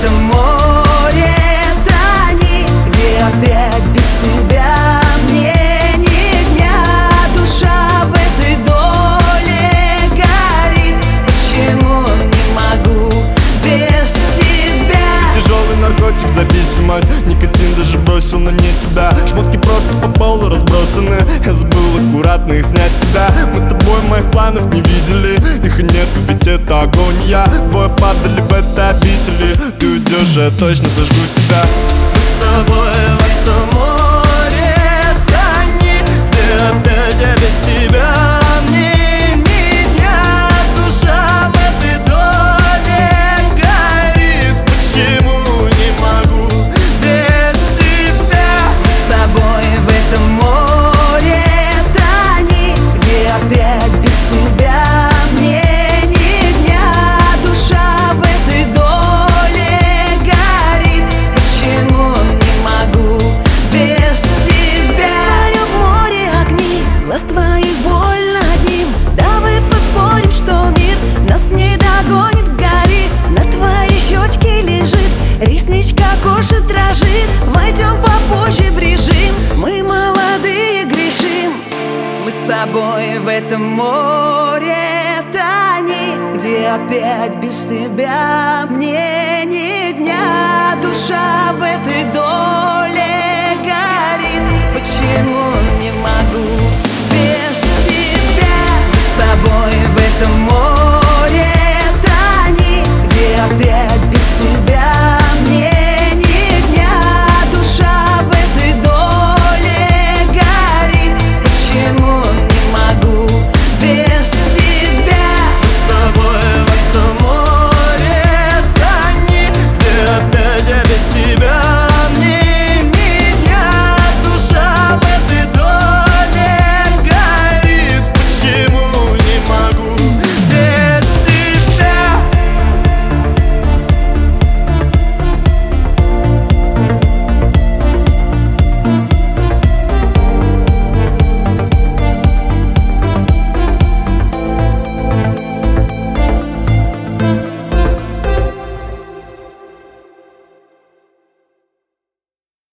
этом море тони, где опять без тебя мне ни дня. Душа в этой доле горит, почему не могу без тебя? Тяжелый наркотик, зависимость, никотин даже бросил, но не тебя. Шмотки просто по полу разбросаны, я забыл аккуратно их снять с тебя. Мы с тобой моих планов не видели, их и нету, ведь это агония. Двое падали в этой обители, ты уйдешь, я точно сожгу себя. Мы с тобой в этом море тони, где опять я без тебя мне ни дня. Душа в этой доле горит, почему не могу без тебя? Мы с тобой в этом море тони, где опять без тебя мне ни дня. Душа в этой доле горит, почему не могу без тебя? Растворю в море огни, глаз твоих больно одним. Давай поспорим, что мир нас не догонит, горит. На твоей щечке лежит ресничка, кожа дрожит. Войдем попозже в режим, мы молодые грешим. Мы с тобой в этом море тони, где опять без тебя мне ни дня. Душа в этой доле